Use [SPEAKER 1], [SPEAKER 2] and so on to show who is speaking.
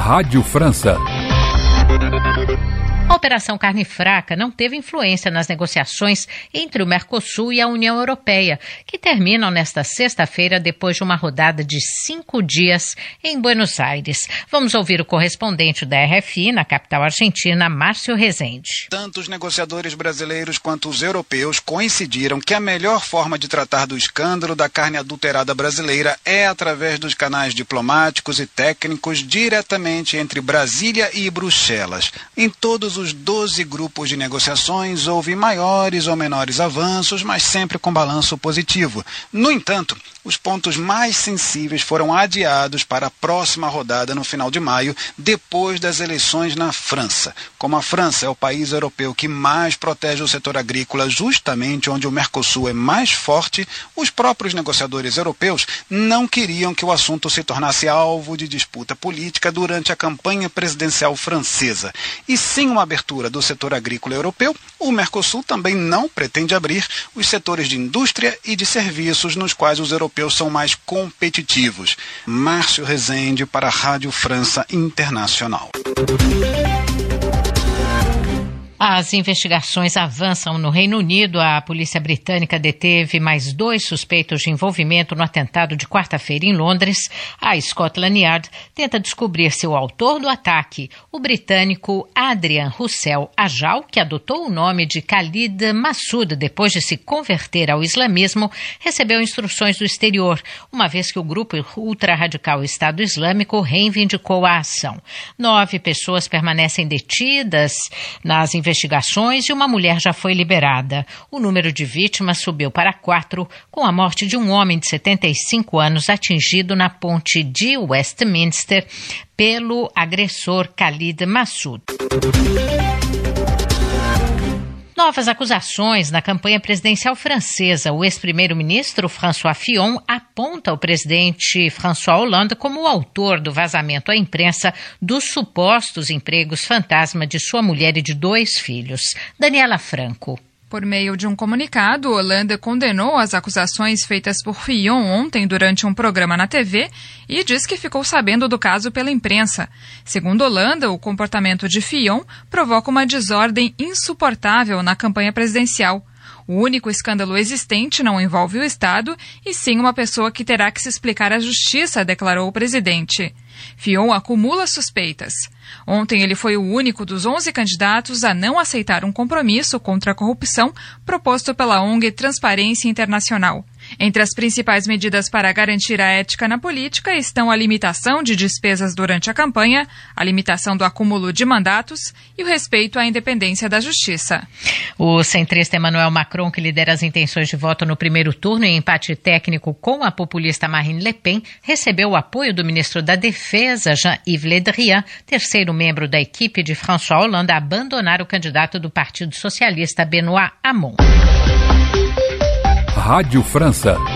[SPEAKER 1] Rádio França.
[SPEAKER 2] A Operação Carne Fraca não teve influência nas negociações entre o Mercosul e a União Europeia, que terminam nesta sexta-feira depois de uma rodada de 5 dias em Buenos Aires. Vamos ouvir o correspondente da RFI na capital argentina, Márcio Rezende.
[SPEAKER 3] Tanto os negociadores brasileiros quanto os europeus coincidiram que a melhor forma de tratar do escândalo da carne adulterada brasileira é através dos canais diplomáticos e técnicos diretamente entre Brasília e Bruxelas. Em todos os 12 grupos de negociações houve maiores ou menores avanços, mas sempre com balanço positivo. No entanto, os pontos mais sensíveis foram adiados para a próxima rodada no final de maio, depois das eleições na França. Como a França é o país europeu que mais protege o setor agrícola, justamente onde o Mercosul é mais forte, os próprios negociadores europeus não queriam que o assunto se tornasse alvo de disputa política durante a campanha presidencial francesa. E sem uma abertura do setor agrícola europeu, o Mercosul também não pretende abrir os setores de indústria e de serviços nos quais os europeus são mais competitivos. Márcio Rezende para a Rádio França Internacional.
[SPEAKER 2] As investigações avançam no Reino Unido. A polícia britânica deteve mais 2 suspeitos de envolvimento no atentado de quarta-feira em Londres. A Scotland Yard tenta descobrir se o autor do ataque, o britânico Adrian Russell Ajal, que adotou o nome de Khalid Massoud depois de se converter ao islamismo, recebeu instruções do exterior, uma vez que o grupo ultra-radical Estado Islâmico reivindicou a ação. 9 pessoas permanecem detidas nas investigações e uma mulher já foi liberada. O número de vítimas subiu para 4, com a morte de um homem de 75 anos atingido na ponte de Westminster pelo agressor Khalid Massoud. Novas acusações na campanha presidencial francesa. O ex-primeiro-ministro François Fillon aponta o presidente François Hollande como o autor do vazamento à imprensa dos supostos empregos fantasma de sua mulher e de 2 filhos. Daniela Franco.
[SPEAKER 4] Por meio de um comunicado, Hollande condenou as acusações feitas por Fillon ontem durante um programa na TV e diz que ficou sabendo do caso pela imprensa. Segundo Hollande, o comportamento de Fillon provoca uma desordem insuportável na campanha presidencial. O único escândalo existente não envolve o Estado, e sim uma pessoa que terá que se explicar à justiça, declarou o presidente. Fillon acumula suspeitas. Ontem ele foi o único dos 11 candidatos a não aceitar um compromisso contra a corrupção proposto pela ONG Transparência Internacional. Entre as principais medidas para garantir a ética na política estão a limitação de despesas durante a campanha, a limitação do acúmulo de mandatos e o respeito à independência da justiça.
[SPEAKER 2] O centrista Emmanuel Macron, que lidera as intenções de voto no primeiro turno em empate técnico com a populista Marine Le Pen, recebeu o apoio do ministro da Defesa, Jean-Yves Le Drian, terceiro membro da equipe de François Hollande, a abandonar o candidato do Partido Socialista, Benoît Hamon.
[SPEAKER 1] Rádio França.